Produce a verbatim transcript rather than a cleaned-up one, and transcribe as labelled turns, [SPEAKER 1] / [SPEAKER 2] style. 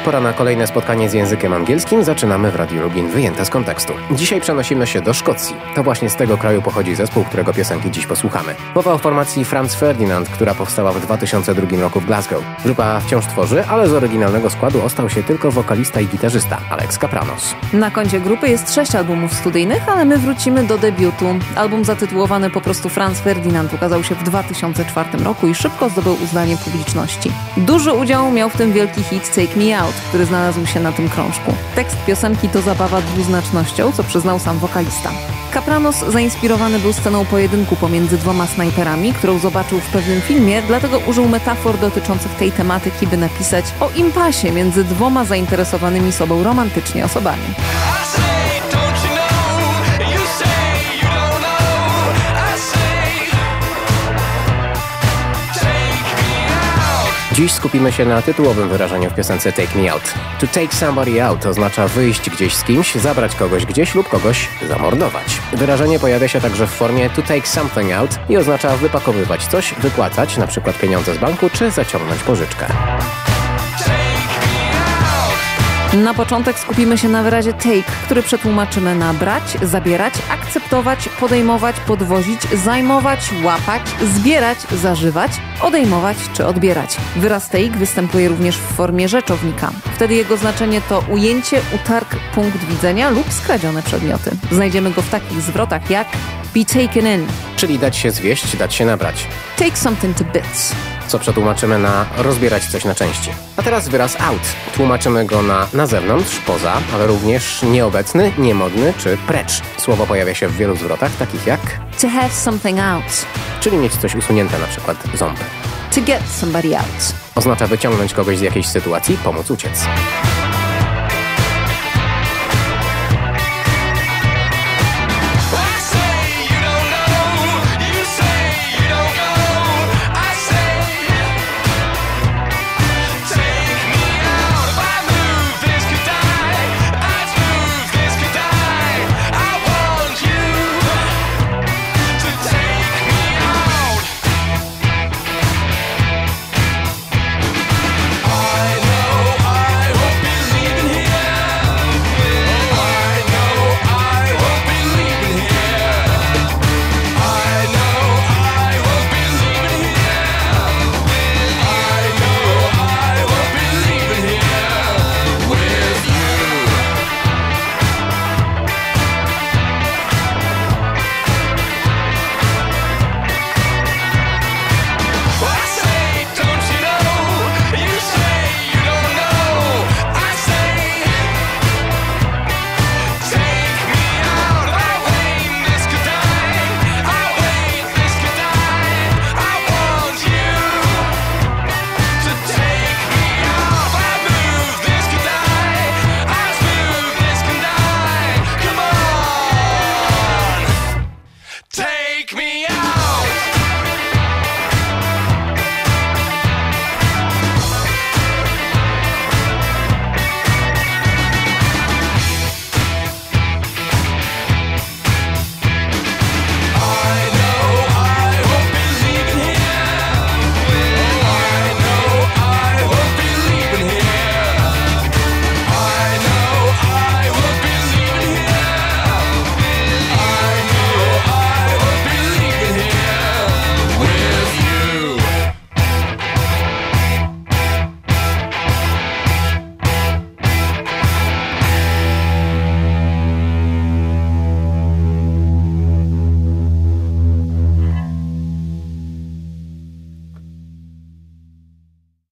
[SPEAKER 1] Pora na kolejne spotkanie z językiem angielskim. Zaczynamy w Radiu Lublin wyjęte z kontekstu. Dzisiaj przenosimy się do Szkocji. To właśnie z tego kraju pochodzi zespół, którego piosenki dziś posłuchamy. Mowa o formacji Franz Ferdinand, która powstała w dwa tysiące drugim roku w Glasgow. Grupa wciąż tworzy, ale z oryginalnego składu ostał się tylko wokalista i gitarzysta Alex Kapranos.
[SPEAKER 2] Na koncie grupy jest sześć albumów studyjnych, ale my wrócimy do debiutu. Album zatytułowany po prostu Franz Ferdinand ukazał się w dwa tysiące czwartym roku i szybko zdobył uznanie publiczności. Duży udział miał w tym wielki hit Take Me Out, który znalazł się na tym krążku. Tekst piosenki to zabawa dwuznacznością, co przyznał sam wokalista. Kapranos zainspirowany był sceną pojedynku pomiędzy dwoma snajperami, którą zobaczył w pewnym filmie, dlatego użył metafor dotyczących tej tematyki, by napisać o impasie między dwoma zainteresowanymi sobą romantycznie osobami.
[SPEAKER 1] Dziś skupimy się na tytułowym wyrażeniu w piosence Take Me Out. To take somebody out oznacza wyjść gdzieś z kimś, zabrać kogoś gdzieś lub kogoś zamordować. Wyrażenie pojawia się także w formie to take something out i oznacza wypakowywać coś, wypłacać, np. pieniądze z banku, czy zaciągnąć pożyczkę.
[SPEAKER 2] Na początek skupimy się na wyrazie take, który przetłumaczymy na brać, zabierać, akceptować, podejmować, podwozić, zajmować, łapać, zbierać, zażywać, odejmować czy odbierać. Wyraz take występuje również w formie rzeczownika. Wtedy jego znaczenie to ujęcie, utarg, punkt widzenia lub skradzione przedmioty. Znajdziemy go w takich zwrotach jak be taken in,
[SPEAKER 1] czyli dać się zwieść, dać się nabrać.
[SPEAKER 2] Take something to bits,
[SPEAKER 1] co przetłumaczymy na rozbierać coś na części. A teraz wyraz out. Tłumaczymy go na na zewnątrz, poza, ale również nieobecny, niemodny czy precz. Słowo pojawia się w wielu zwrotach, takich jak
[SPEAKER 2] to have something out,
[SPEAKER 1] czyli mieć coś usunięte, na przykład ząb.
[SPEAKER 2] to get somebody out
[SPEAKER 1] oznacza wyciągnąć kogoś z jakiejś sytuacji, pomóc uciec.